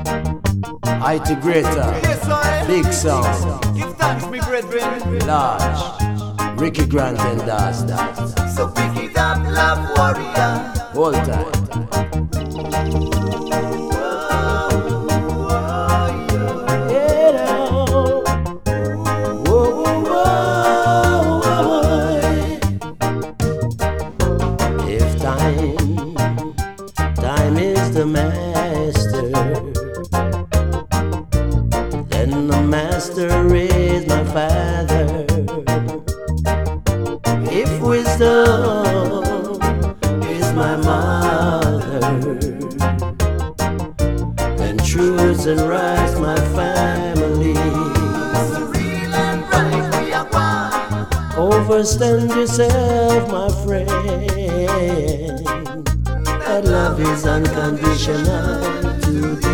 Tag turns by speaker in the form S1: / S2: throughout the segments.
S1: IT Greater, Big Sound,
S2: Give thanks, me brethren.
S1: Large, Ricky Grant and does that.
S2: So pick it up, love warrior.
S1: Hold tight. If time is the master, then the master is my father. If wisdom is my mother, then truths and rights my family.
S2: Real and right, we are one.
S1: Overstand yourself, my friend. That love is unconditional to the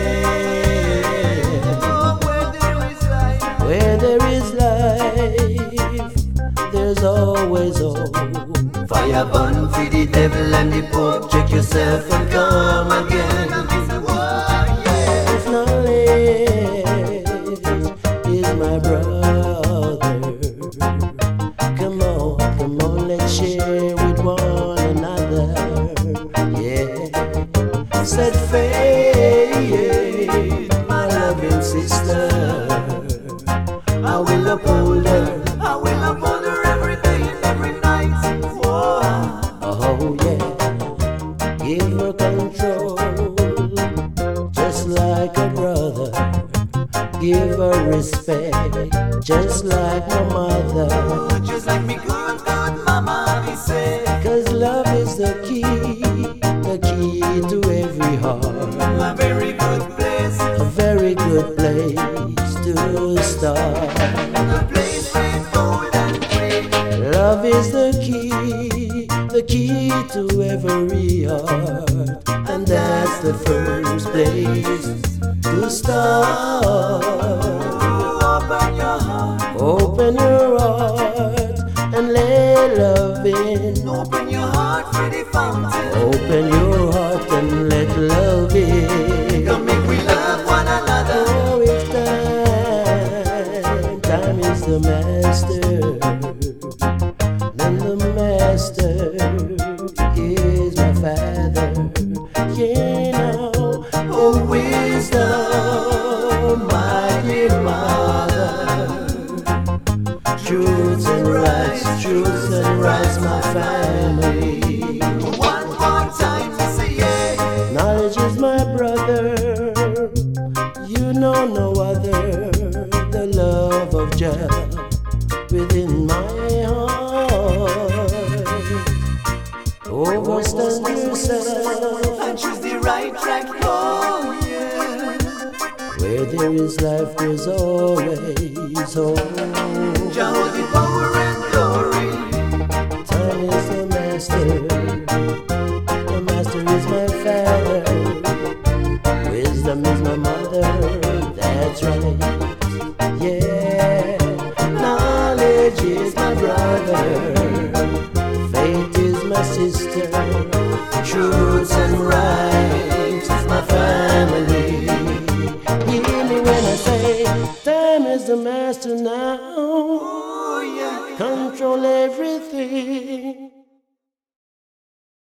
S1: end.
S2: Oh,
S1: Where there is life, there's always hope.
S2: fire burn for the devil and the pope. Check yourself and come again.
S1: If knowledge is my brother, come on, let's share with one another. Yeah, said faith, my loving sister, I will uphold her.
S2: I will uphold her every day and every night. Whoa.
S1: Oh yeah, give her control, just like a brother. Give her respect, just like my mother.
S2: Just like me good mama, he said.
S1: 'Cause love is the key to every heart.
S2: A very good place,
S1: A very good place to start.
S2: a place with gold and green.
S1: Love is the key to every heart, and that's the first place to start.
S2: Open your heart,
S1: Open your heart and let love in.
S2: open your heart for the fountain.
S1: Open your heart and let love in.
S2: Come make we love one another.
S1: Oh, if time is the master, then the master is my father. Yeah, now, oh wisdom, my dear mother. Truths and rights, my family.
S2: One more time, we say yeah.
S1: Knowledge is my brother, you know no other. The love of Jah within my heart. Overstand yourself.
S2: And choose the right track. Oh yeah.
S1: Where there is life, there's always hope.
S2: Jehovah power and glory.
S1: Time is the master. The master is my father. Wisdom is my mother. That's right. Yeah. Knowledge is my brother. Faith is my sister. Truths and rights is my family. Hear me when I say time is the master now.